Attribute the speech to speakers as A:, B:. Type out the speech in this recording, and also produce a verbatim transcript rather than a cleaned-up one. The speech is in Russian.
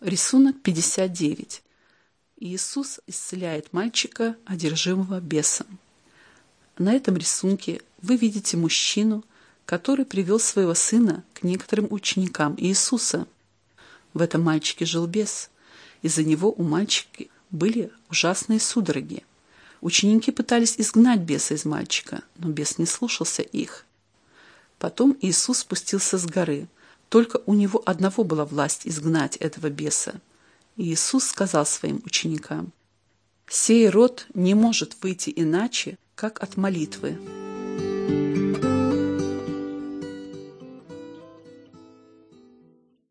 A: Рисунок пятьдесят девять. Иисус исцеляет мальчика, одержимого бесом. На этом рисунке вы видите мужчину, который привел своего сына к некоторым ученикам Иисуса. В этом мальчике жил бес. Из-за него у мальчика были ужасные судороги. Ученики пытались изгнать беса из мальчика, но бес не слушался их. Потом Иисус спустился с горы. Только у него одного была власть изгнать этого беса. И Иисус сказал своим ученикам: «Сей род не может выйти иначе, как от молитвы».